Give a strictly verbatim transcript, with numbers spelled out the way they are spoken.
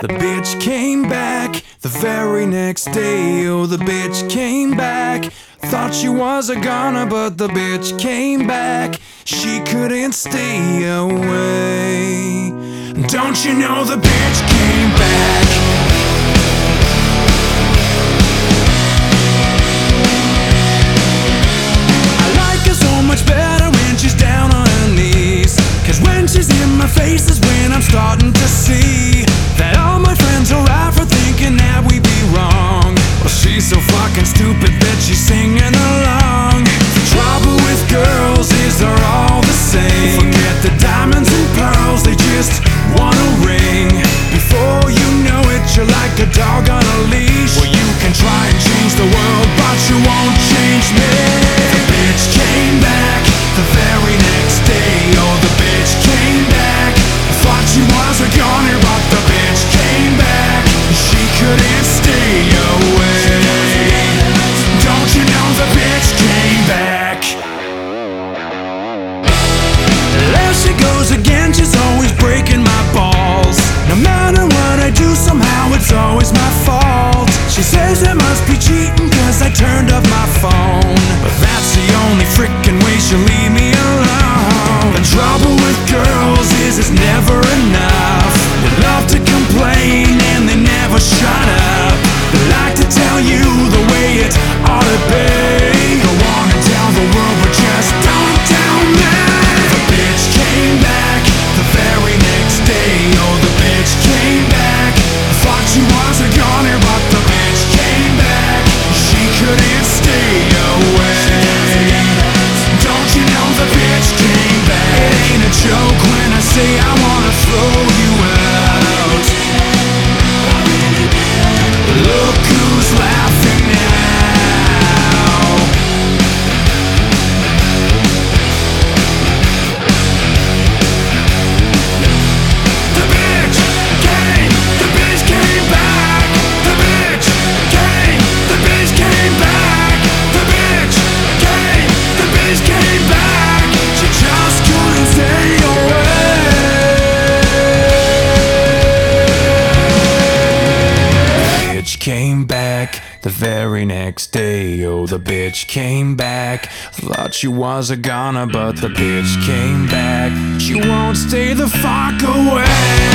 The bitch came back the very next day. Oh, the bitch came back. Thought she was a goner, but the bitch came back. She couldn't stay away. Don't you know the bitch came back? I like her so much better when she's down on her knees. Cause when she's in my face is when I'm starting to see that all my friends are right for thinking that we be wrong. Well, she's so fucking stupid that she's singing along. The trouble with girls is they're all the same. Forget the diamonds and pearls, they just want a ring. Before you know it, you're like a dog on a leash. Well, you can try and change the world, but you won't change me. The bitch came back the very next day. Oh, the bitch came back. Thought she was a goner, but the bitch came back. She couldn't stay away. Don't you know the bitch came back? There she goes again, she's always breaking my balls. No matter what I do, somehow it's always my fault. She says I must be cheating cause I turned off my phone, but that's the only frickin' way she'll leave me alone. The trouble with girls is it's never enough. They love to complain and they never shut up. They like to tell you the way it ought to be. Go on and tell the world, but just don't tell me. The bitch came back the very next day. Oh, the bitch came back. Thought she was a goner, but the bitch came back. She couldn't stay away. Don't you know the bitch came back? It ain't a joke when I say I wanna throw you out. Look who's laughing now. The bitch came, the bitch came back. The bitch came, the bitch came back. The bitch came, the bitch came back. She just couldn't stay away. The bitch came back the very next day. Oh, the bitch came back. Thought she was a goner, but the bitch came back. She won't stay the fuck away.